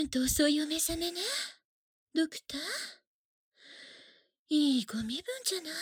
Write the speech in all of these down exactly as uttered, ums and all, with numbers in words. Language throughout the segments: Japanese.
分と遅いお目覚めね。ドクター、いいご身分じゃない。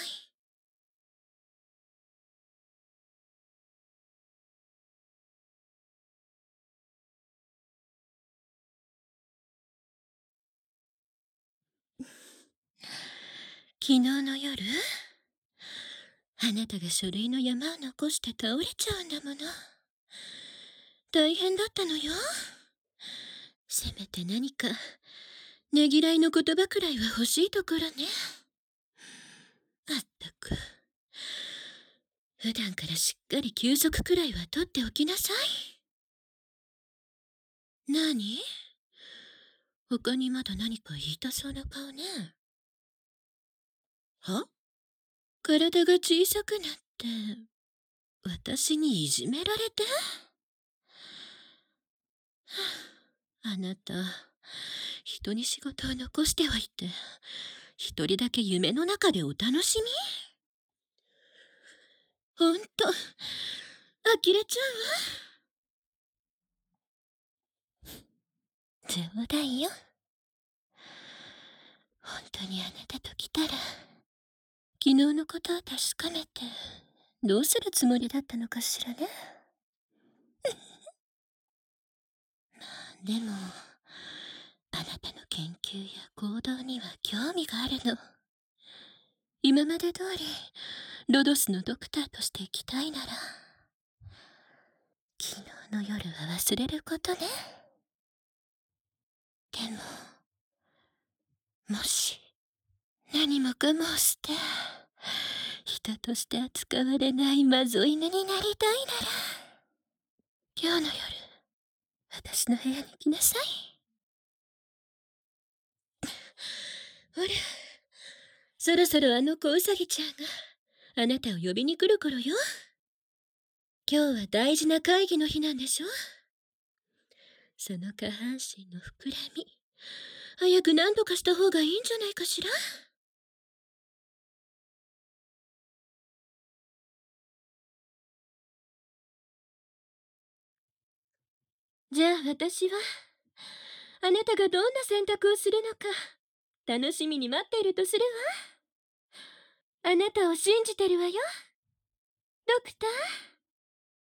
昨日の夜、あなたが書類の山を残して倒れちゃうんだもの。大変だったのよ。せめて何かねぎらいの言葉くらいは欲しいところね。まったく、普段からしっかり休息くらいは取っておきなさい。何？他にまだ何か言いたそうな顔ね。は？体が小さくなって私にいじめられて？あなた、人に仕事を残しておいて一人だけ夢の中でお楽しみ？ほんと呆れちゃうわ。冗談よ。本当にあなたと来たら昨日のことを確かめてどうするつもりだったのかしらね。でもあなたの研究や行動には興味があるの。今まで通りロドスのドクターとして生きたいなら昨日の夜は忘れることね。でももし何もかもして人として扱われないマゾ犬になりたいなら今日の夜私の部屋に来なさい。ほら、そろそろあの子ウサギちゃんがあなたを呼びに来る頃よ。今日は大事な会議の日なんでしょ。その下半身の膨らみ早く何とかした方がいいんじゃないかしら。じゃあ私はあなたがどんな選択をするのか楽しみに待っているとするわ。あなたを信じてるわよ、ドクター。